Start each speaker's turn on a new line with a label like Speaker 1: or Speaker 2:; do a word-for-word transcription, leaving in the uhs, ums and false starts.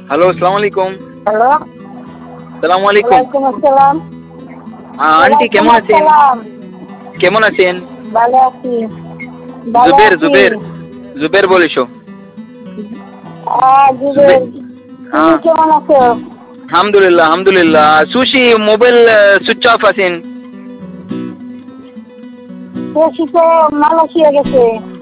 Speaker 1: Hello, আসসালামু আলাইকুম।
Speaker 2: Hello.
Speaker 1: সালামু আলাইকুম।
Speaker 2: ওয়ালাইকুম আসসালাম।
Speaker 1: আ আন্টি
Speaker 2: ওয়ালাইকুম
Speaker 1: কেমন আছেন?
Speaker 2: আসসালাম।
Speaker 1: কেমন আছেন?
Speaker 2: ভালো আছি। ভালো
Speaker 1: জুবের,
Speaker 2: আছি।
Speaker 1: জুবের, জুবের বলিছো।
Speaker 2: আ
Speaker 1: জুবে
Speaker 2: জুবের। তুমি
Speaker 1: হ্যাঁ।
Speaker 2: কেমন আছো?
Speaker 1: হামদুলিল্লাহ, হামদুলিল্লাহ। সুশি মোবাইল সুইচ অফ আছেন।
Speaker 2: শশী তো মালয়েশিয়া গেছে।